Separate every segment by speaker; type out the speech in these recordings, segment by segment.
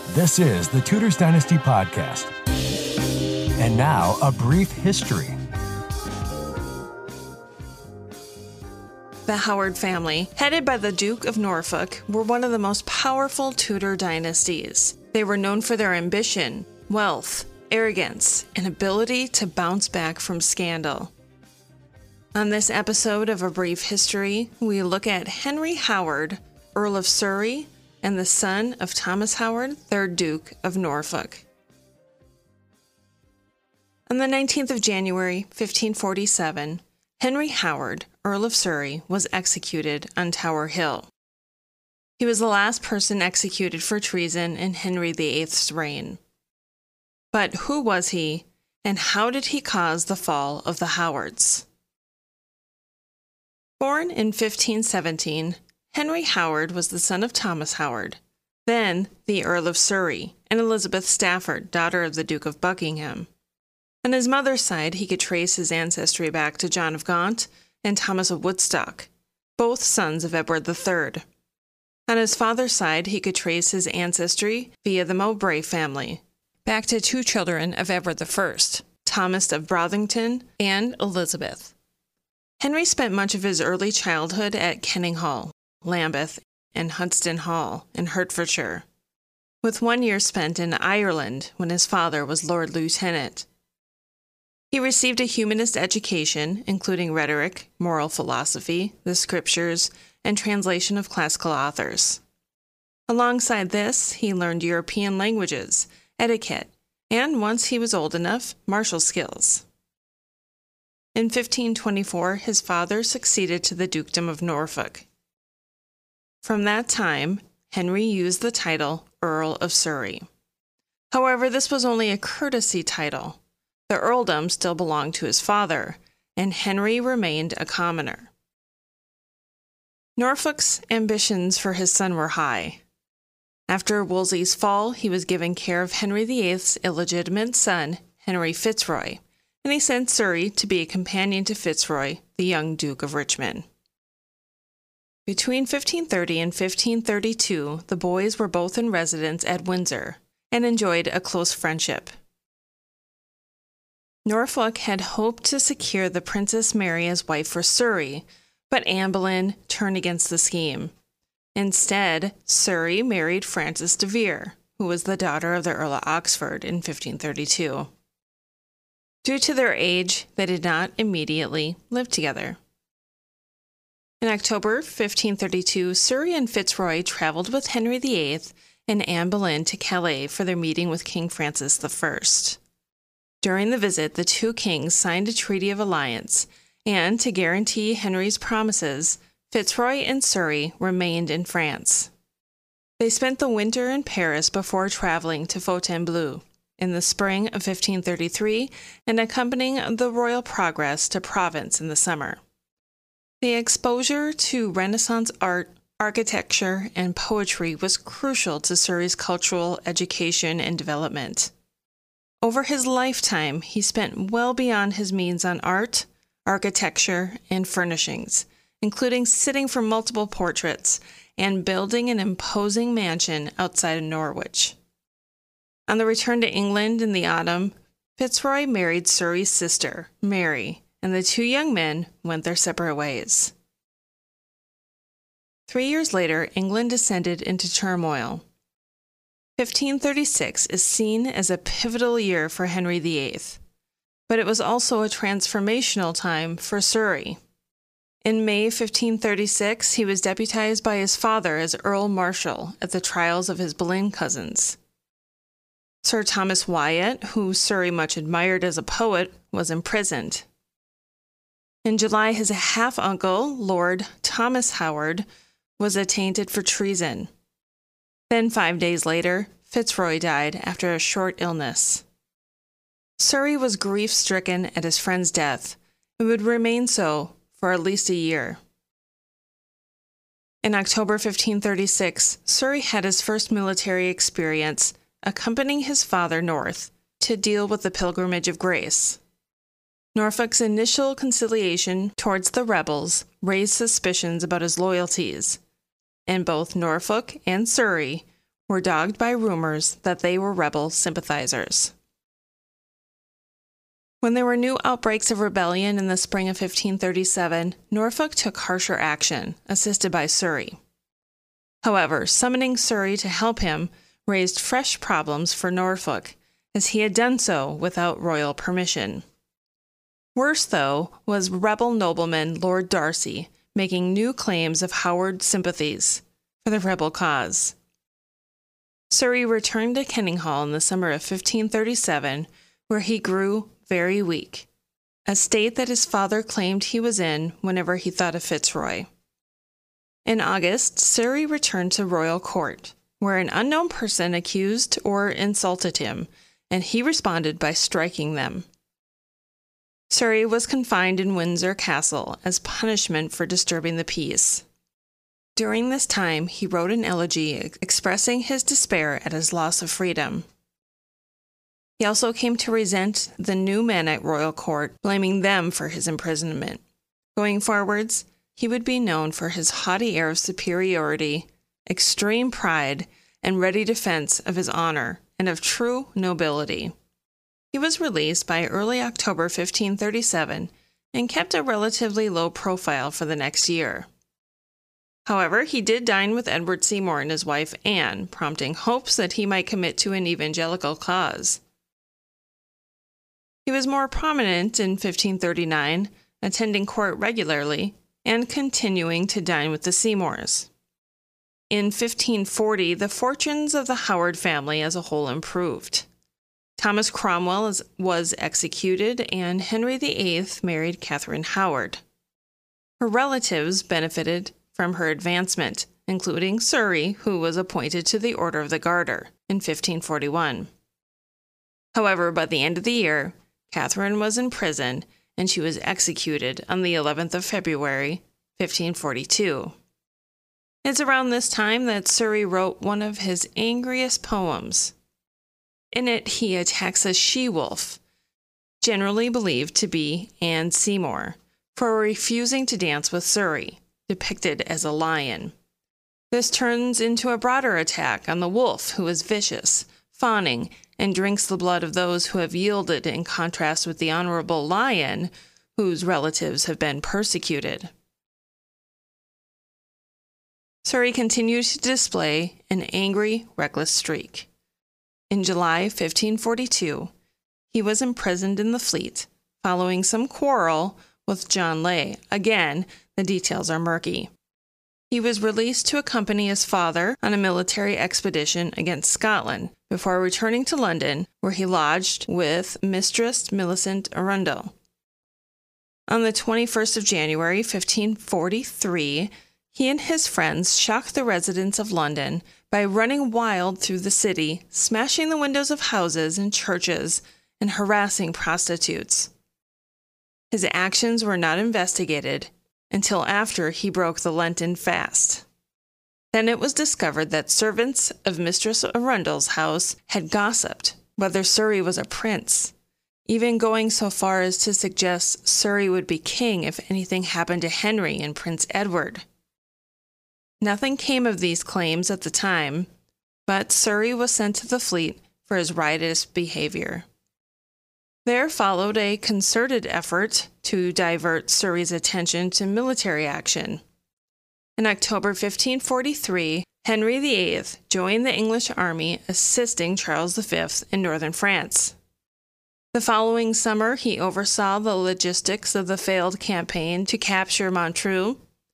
Speaker 1: This is the Tudors Dynasty Podcast. And now, a brief history.
Speaker 2: The Howard family, headed by the Duke of Norfolk, were one of the most powerful Tudor dynasties. They were known for their ambition, wealth, arrogance, and ability to bounce back from scandal. On this episode of A Brief History, we look at Henry Howard, Earl of Surrey, and the son of Thomas Howard, 3rd Duke of Norfolk. On the 19th of January, 1547, Henry Howard, Earl of Surrey, was executed on Tower Hill. He was the last person executed for treason in Henry VIII's reign. But who was he, and how did he cause the fall of the Howards? Born in 1517, Henry Howard was the son of Thomas Howard, then the Earl of Surrey, and Elizabeth Stafford, daughter of the Duke of Buckingham. On his mother's side, he could trace his ancestry back to John of Gaunt and Thomas of Woodstock, both sons of Edward III. On his father's side, he could trace his ancestry via the Mowbray family, back to 2 children of Edward I, Thomas of Brothington and Elizabeth. Henry spent much of his early childhood at Kenninghall, Lambeth, and Hunsdon Hall in Hertfordshire, with 1 year spent in Ireland when his father was Lord Lieutenant. He received a humanist education, including rhetoric, moral philosophy, the scriptures, and translation of classical authors. Alongside this, he learned European languages, etiquette, and once he was old enough, martial skills. In 1524, his father succeeded to the Dukedom of Norfolk. From that time, Henry used the title Earl of Surrey. However, this was only a courtesy title. The earldom still belonged to his father, and Henry remained a commoner. Norfolk's ambitions for his son were high. After Wolsey's fall, he was given care of Henry VIII's illegitimate son, Henry Fitzroy, and he sent Surrey to be a companion to Fitzroy, the young Duke of Richmond. Between 1530 and 1532, the boys were both in residence at Windsor and enjoyed a close friendship. Norfolk had hoped to secure the Princess Mary as wife for Surrey, but Anne Boleyn turned against the scheme. Instead, Surrey married Frances de Vere, who was the daughter of the Earl of Oxford in 1532. Due to their age, they did not immediately live together. In October 1532, Surrey and Fitzroy traveled with Henry VIII and Anne Boleyn to Calais for their meeting with King Francis I. During the visit, the 2 kings signed a treaty of alliance, and to guarantee Henry's promises, Fitzroy and Surrey remained in France. They spent the winter in Paris before traveling to Fontainebleau in the spring of 1533 and accompanying the royal progress to Provence in the summer. The exposure to Renaissance art, architecture, and poetry was crucial to Surrey's cultural education and development. Over his lifetime, he spent well beyond his means on art, architecture, and furnishings, including sitting for multiple portraits and building an imposing mansion outside of Norwich. On the return to England in the autumn, Fitzroy married Surrey's sister, Mary, and the 2 young men went their separate ways. 3 years later, England descended into turmoil. 1536 is seen as a pivotal year for Henry VIII, but it was also a transformational time for Surrey. In May 1536, he was deputized by his father as Earl Marshal at the trials of his Boleyn cousins. Sir Thomas Wyatt, who Surrey much admired as a poet, was imprisoned. In July, his half-uncle, Lord Thomas Howard, was attainted for treason. Then 5 days later, Fitzroy died after a short illness. Surrey was grief-stricken at his friend's death and would remain so for at least a year. In October 1536, Surrey had his first military experience, accompanying his father north to deal with the Pilgrimage of Grace. Norfolk's initial conciliation towards the rebels raised suspicions about his loyalties, and both Norfolk and Surrey were dogged by rumors that they were rebel sympathizers. When there were new outbreaks of rebellion in the spring of 1537, Norfolk took harsher action, assisted by Surrey. However, summoning Surrey to help him raised fresh problems for Norfolk, as he had done so without royal permission. Worse, though, was rebel nobleman Lord Darcy making new claims of Howard's sympathies for the rebel cause. Surrey returned to Kenninghall in the summer of 1537, where he grew very weak, a state that his father claimed he was in whenever he thought of Fitzroy. In August, Surrey returned to royal court, where an unknown person accused or insulted him, and he responded by striking them. Surrey was confined in Windsor Castle as punishment for disturbing the peace. During this time, he wrote an elegy expressing his despair at his loss of freedom. He also came to resent the new men at royal court, blaming them for his imprisonment. Going forwards, he would be known for his haughty air of superiority, extreme pride, and ready defense of his honor and of true nobility. He was released by early October 1537 and kept a relatively low profile for the next year. However, he did dine with Edward Seymour and his wife Anne, prompting hopes that he might commit to an evangelical cause. He was more prominent in 1539, attending court regularly and continuing to dine with the Seymours. In 1540, the fortunes of the Howard family as a whole improved. Thomas Cromwell was executed, and Henry VIII married Catherine Howard. Her relatives benefited from her advancement, including Surrey, who was appointed to the Order of the Garter in 1541. However, by the end of the year, Catherine was in prison, and she was executed on the 11th of February, 1542. It's around this time that Surrey wrote one of his angriest poems. In it, he attacks a she-wolf, generally believed to be Anne Seymour, for refusing to dance with Surrey, depicted as a lion. This turns into a broader attack on the wolf, who is vicious, fawning, and drinks the blood of those who have yielded, in contrast with the honorable lion, whose relatives have been persecuted. Surrey continued to display an angry, reckless streak. In July 1542, he was imprisoned in the Fleet, following some quarrel with John Lay. Again, the details are murky. He was released to accompany his father on a military expedition against Scotland before returning to London, where he lodged with Mistress Millicent Arundel. On the 21st of January, 1543, he and his friends shocked the residents of London by running wild through the city, smashing the windows of houses and churches, and harassing prostitutes. His actions were not investigated until after he broke the Lenten fast. Then it was discovered that servants of Mistress Arundel's house had gossiped whether Surrey was a prince, even going so far as to suggest Surrey would be king if anything happened to Henry and Prince Edward. Nothing came of these claims at the time, but Surrey was sent to the Fleet for his riotous behavior. There followed a concerted effort to divert Surrey's attention to military action. In October 1543, Henry VIII joined the English army, assisting Charles V in northern France. The following summer, he oversaw the logistics of the failed campaign to capture Montreuil.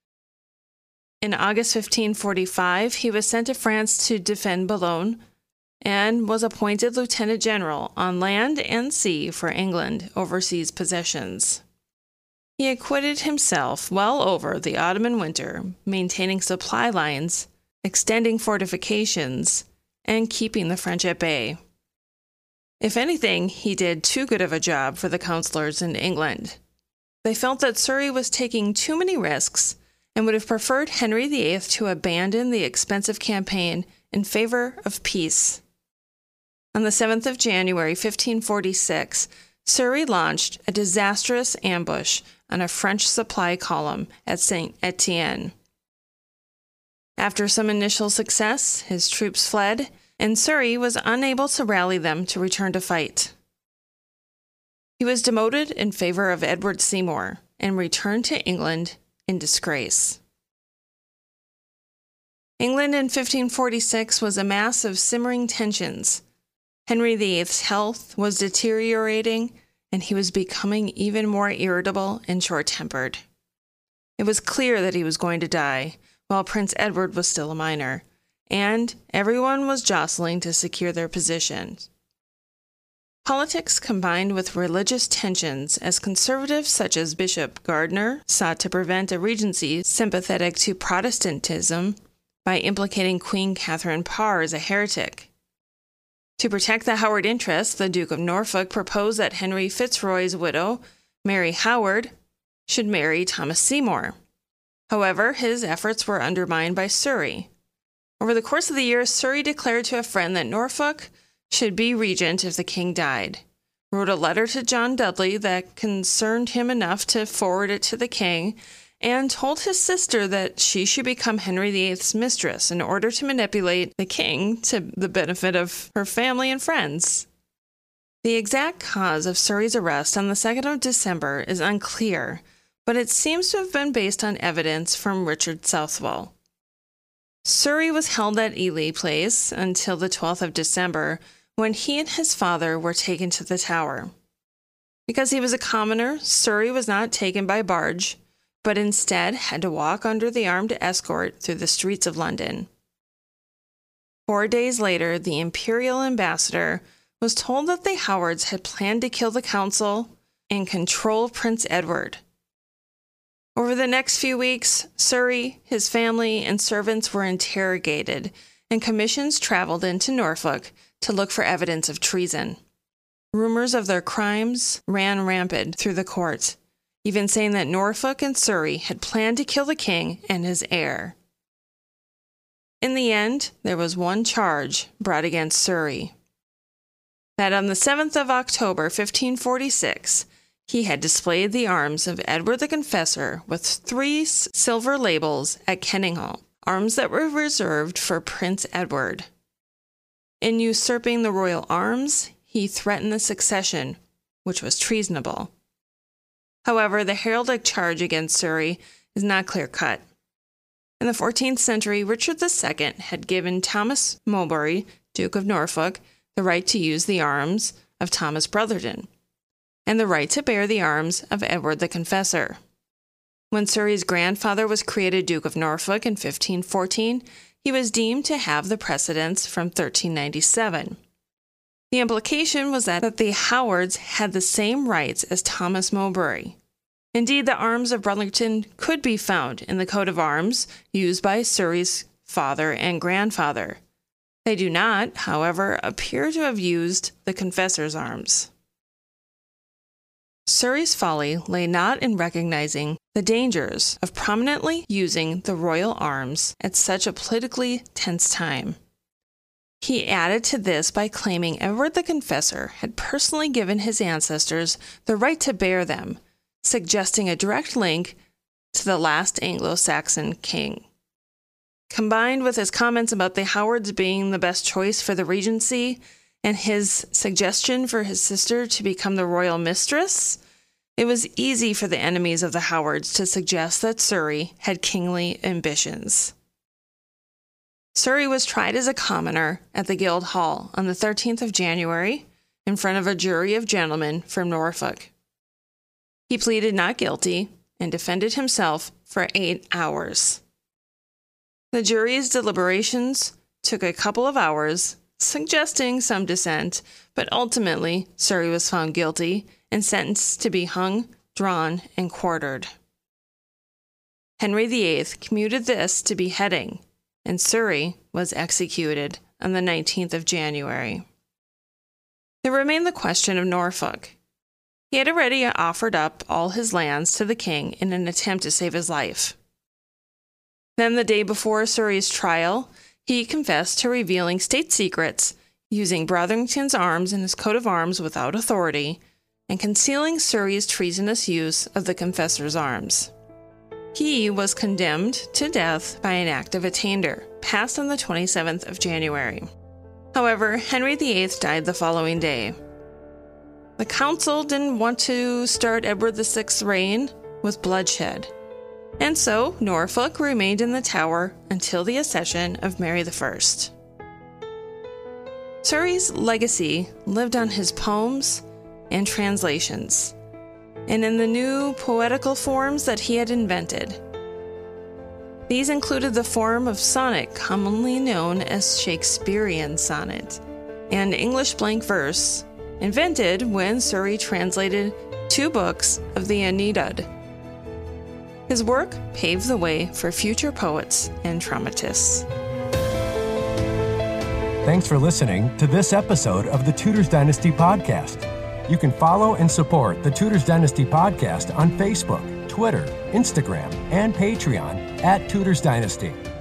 Speaker 2: In August 1545, he was sent to France to defend Boulogne, and was appointed lieutenant general on land and sea for England overseas possessions. He acquitted himself well over the autumn and winter, maintaining supply lines, extending fortifications, and keeping the French at bay. If anything, he did too good of a job for the councillors in England. They felt that Surrey was taking too many risks and would have preferred Henry VIII to abandon the expensive campaign in favor of peace. On the 7th of January, 1546, Surrey launched a disastrous ambush on a French supply column at Saint Etienne. After some initial success, his troops fled, and Surrey was unable to rally them to return to fight. He was demoted in favor of Edward Seymour and returned to England in disgrace. England in 1546 was a mass of simmering tensions. Henry VIII's health was deteriorating, and he was becoming even more irritable and short-tempered. It was clear that he was going to die, while Prince Edward was still a minor, and everyone was jostling to secure their positions. Politics combined with religious tensions, as conservatives such as Bishop Gardiner sought to prevent a regency sympathetic to Protestantism by implicating Queen Catherine Parr as a heretic. To protect the Howard interests, the Duke of Norfolk proposed that Henry Fitzroy's widow, Mary Howard, should marry Thomas Seymour. However, his efforts were undermined by Surrey. Over the course of the year, Surrey declared to a friend that Norfolk should be regent if the king died, wrote a letter to John Dudley that concerned him enough to forward it to the king, and told his sister that she should become Henry VIII's mistress in order to manipulate the king to the benefit of her family and friends. The exact cause of Surrey's arrest on the 2nd of December is unclear, but it seems to have been based on evidence from Richard Southwell. Surrey was held at Ely Place until the 12th of December, when he and his father were taken to the Tower. Because he was a commoner, Surrey was not taken by barge, but instead had to walk under the armed escort through the streets of London. 4 days later, the imperial ambassador was told that the Howards had planned to kill the council and control Prince Edward. Over the next few weeks, Surrey, his family, and servants were interrogated, and commissions traveled into Norfolk to look for evidence of treason. Rumors of their crimes ran rampant through the court, even saying that Norfolk and Surrey had planned to kill the king and his heir. In the end, there was one charge brought against Surrey: that on the 7th of October, 1546, he had displayed the arms of Edward the Confessor with 3 silver labels at Kenninghall, arms that were reserved for Prince Edward. In usurping the royal arms, he threatened the succession, which was treasonable. However, the heraldic charge against Surrey is not clear-cut. In the 14th century, Richard II had given Thomas Mowbray, Duke of Norfolk, the right to use the arms of Thomas Brotherton, and the right to bear the arms of Edward the Confessor. When Surrey's grandfather was created Duke of Norfolk in 1514, he was deemed to have the precedence from 1397. The implication was that the Howards had the same rights as Thomas Mowbray. Indeed, the arms of Brotherton could be found in the coat of arms used by Surrey's father and grandfather. They do not, however, appear to have used the Confessor's arms. Surrey's folly lay not in recognizing the dangers of prominently using the royal arms at such a politically tense time. He added to this by claiming Edward the Confessor had personally given his ancestors the right to bear them, suggesting a direct link to the last Anglo-Saxon king. Combined with his comments about the Howards being the best choice for the regency and his suggestion for his sister to become the royal mistress, it was easy for the enemies of the Howards to suggest that Surrey had kingly ambitions. Surrey was tried as a commoner at the Guildhall on the 13th of January in front of a jury of gentlemen from Norfolk. He pleaded not guilty and defended himself for 8 hours. The jury's deliberations took a couple of hours, suggesting some dissent, but ultimately Surrey was found guilty and sentenced to be hung, drawn, and quartered. Henry VIII commuted this to beheading, and Surrey was executed on the 19th of January. There remained the question of Norfolk. He had already offered up all his lands to the king in an attempt to save his life. Then, the day before Surrey's trial, he confessed to revealing state secrets, using Brotherton's arms in his coat of arms without authority, and concealing Surrey's treasonous use of the Confessor's arms. He was condemned to death by an act of attainder, passed on the 27th of January. However, Henry VIII died the following day. The council didn't want to start Edward VI's reign with bloodshed, and so Norfolk remained in the Tower until the accession of Mary I. Surrey's legacy lived on his poems and translations, and in the new poetical forms that he had invented. These included the form of sonnet commonly known as Shakespearean sonnet, and English blank verse, invented when Surrey translated 2 books of the Aeneid. His work paved the way for future poets and dramatists.
Speaker 1: Thanks for listening to this episode of the Tudors Dynasty Podcast. You can follow and support the Tudors Dynasty Podcast on Facebook, Twitter, Instagram, and Patreon @Tudors Dynasty.